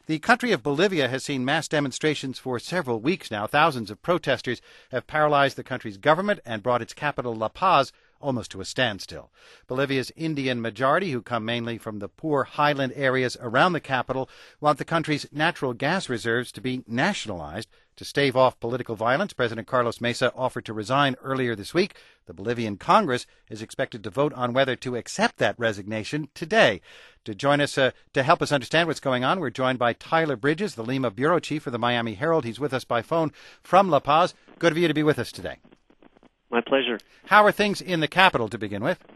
The country of Bolivia has seen mass demonstrations for several weeks now. Thousands of protesters have paralyzed the country's government and brought its capital, La Paz, almost to a standstill. Bolivia's Indian majority, who come mainly from the poor highland areas around the capital, want the country's natural gas reserves to be nationalized. To stave off political violence, President Carlos Mesa offered to resign earlier this week. The Bolivian Congress is expected to vote on whether to accept that resignation today. To join us, to help us understand what's going on, we're joined by Tyler Bridges, the Lima bureau chief for the Miami Herald. He's with us by phone from La Paz. Good of you to be with us today. My pleasure. How are things in the capital to begin with?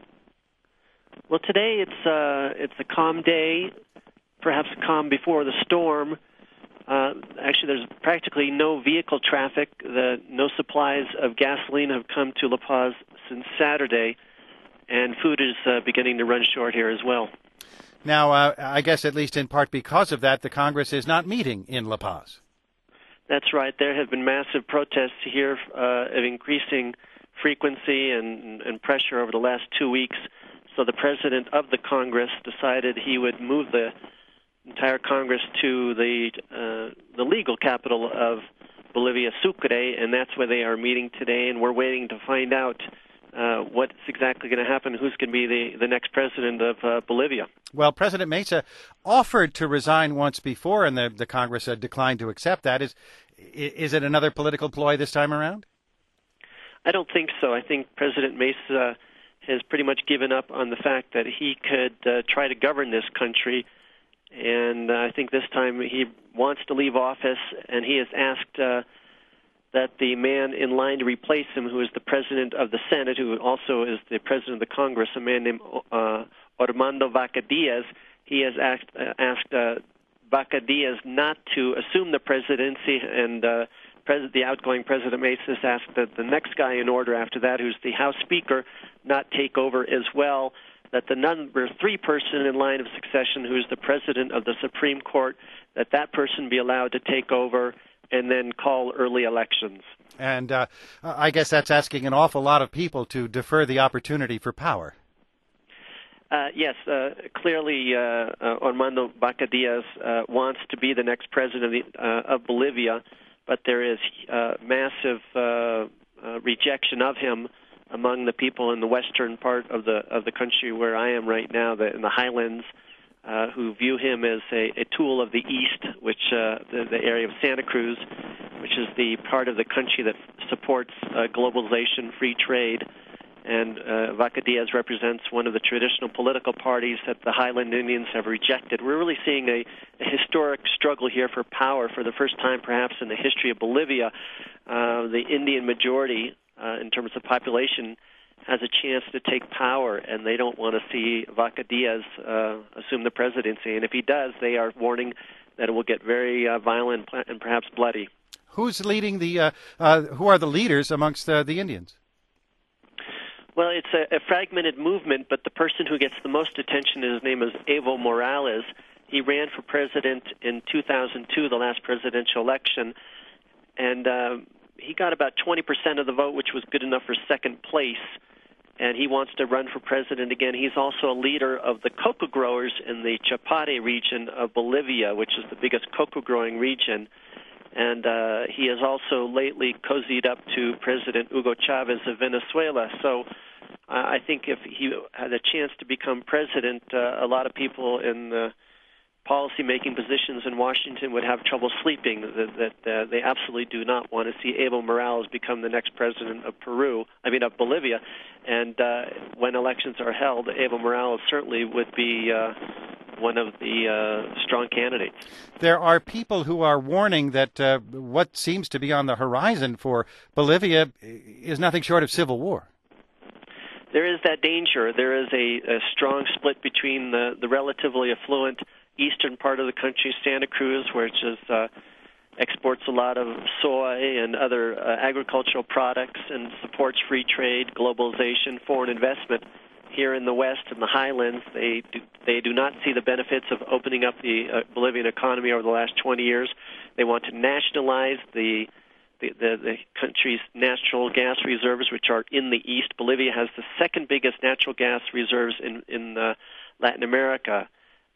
Well, today it's a calm day, perhaps calm before the storm. Actually, there's practically no vehicle traffic. No supplies of gasoline have come to La Paz since Saturday, and food is beginning to run short here as well. Now, I guess at least in part because of that, the Congress is not meeting in La Paz. That's right. There have been massive protests here of increasing frequency and pressure over the last 2 weeks. So the president of the Congress decided he would move the entire Congress to the legal capital of Bolivia, Sucre, and that's where they are meeting today. And we're waiting to find out what's exactly going to happen, who's going to be the next president of Bolivia. Well, President Mesa offered to resign once before, and the Congress declined to accept that. Is it another political ploy this time around? I don't think so. I think President Mesa has pretty much given up on the fact that he could try to govern this country, and I think this time he wants to leave office, and he has asked that the man in line to replace him, who is the president of the Senate, who also is the president of the Congress, a man named Armando Vaca Diaz, he has asked Vaca Diaz not to assume the presidency, and the outgoing President Mesa has asked that the next guy in order after that, who's the House Speaker, not take over as well, that the number 3 person in line of succession, who's the president of the Supreme Court, that person be allowed to take over and then call early elections. And I guess that's asking an awful lot of people to defer the opportunity for power. Yes, clearly Armando Vaca Diaz wants to be the next president of Bolivia, but there is massive rejection of him among the people in the western part of the country where I am right now, in the highlands, who view him as a tool of the East, which the area of Santa Cruz, which is the part of the country that supports globalization, free trade. And Vaca Diaz represents one of the traditional political parties that the Highland Indians have rejected. We're really seeing a historic struggle here for power for the first time, perhaps, in the history of Bolivia. The Indian majority, in terms of population, has a chance to take power, and they don't want to see Vaca Diaz assume the presidency. And if he does, they are warning that it will get very violent and perhaps bloody. Who's leading who are the leaders amongst the Indians? Well, it's a fragmented movement, but the person who gets the most attention, his name is Evo Morales. He ran for president in 2002, the last presidential election, and he got about 20% of the vote, which was good enough for second place, and he wants to run for president again. He's also a leader of the cocoa growers in the Chapare region of Bolivia, which is the biggest cocoa growing region. And he has also lately cozied up to President Hugo Chavez of Venezuela. So I think if he had a chance to become president, a lot of people in the policy-making positions in Washington would have trouble sleeping, that they absolutely do not want to see Evo Morales become the next president of Bolivia. And when elections are held, Evo Morales certainly would be one of the strong candidates. There are people who are warning that what seems to be on the horizon for Bolivia is nothing short of civil war. There is that danger. There is a strong split between the relatively affluent eastern part of the country, Santa Cruz, which exports a lot of soy and other agricultural products and supports free trade, globalization, foreign investment. Here in the West, in the highlands, they do not see the benefits of opening up the Bolivian economy over the last 20 years. They want to nationalize the country's natural gas reserves, which are in the east. Bolivia has the second biggest natural gas reserves in Latin America.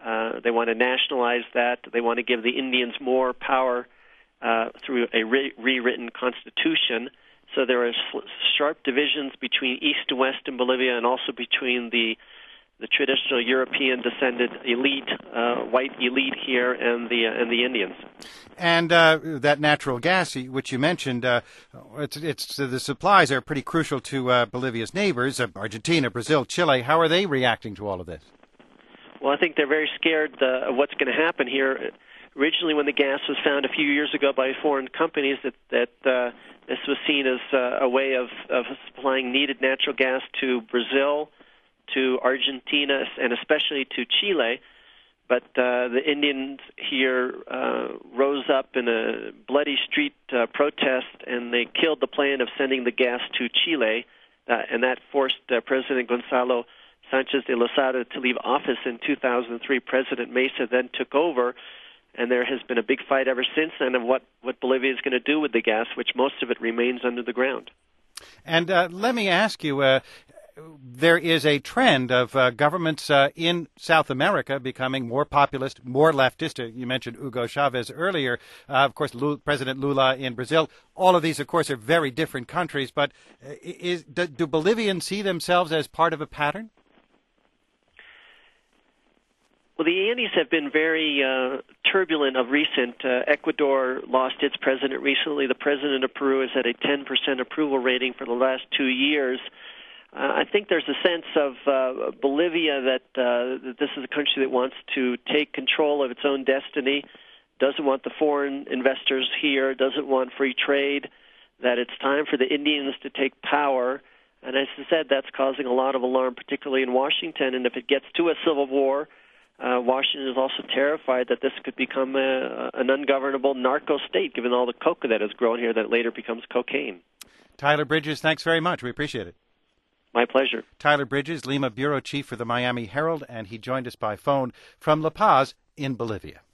They want to nationalize that. They want to give the Indians more power through a rewritten constitution. So there are sharp divisions between East and West in Bolivia, and also between the traditional European-descended elite, white elite here, and the Indians. And that natural gas, which you mentioned, the supplies are pretty crucial to Bolivia's neighbors, Argentina, Brazil, Chile. How are they reacting to all of this? Well, I think they're very scared of what's going to happen here. Originally, when the gas was found a few years ago by foreign companies, that this was seen as a way of supplying needed natural gas to Brazil, to Argentina, and especially to Chile. But the Indians here rose up in a bloody street protest, and they killed the plan of sending the gas to Chile, and that forced President Gonzalo Sanchez de Lozada to leave office in 2003. President Mesa then took over, and there has been a big fight ever since then of what Bolivia is going to do with the gas, which most of it remains under the ground. And let me ask you, there is a trend of governments in South America becoming more populist, more leftist. You mentioned Hugo Chavez earlier. Of course, President Lula in Brazil. All of these, of course, are very different countries. But do Bolivians see themselves as part of a pattern? Well, the Andes have been very turbulent of recent. Ecuador lost its president recently. The president of Peru has had a 10% approval rating for the last 2 years. I think there's a sense of Bolivia that this is a country that wants to take control of its own destiny, doesn't want the foreign investors here, doesn't want free trade, that it's time for the Indians to take power. And as I said, that's causing a lot of alarm, particularly in Washington. And if it gets to a civil war, Washington is also terrified that this could become an ungovernable narco state, given all the coca that has grown here that later becomes cocaine. Tyler Bridges, thanks very much. We appreciate it. My pleasure. Tyler Bridges, Lima bureau chief for the Miami Herald, and he joined us by phone from La Paz in Bolivia.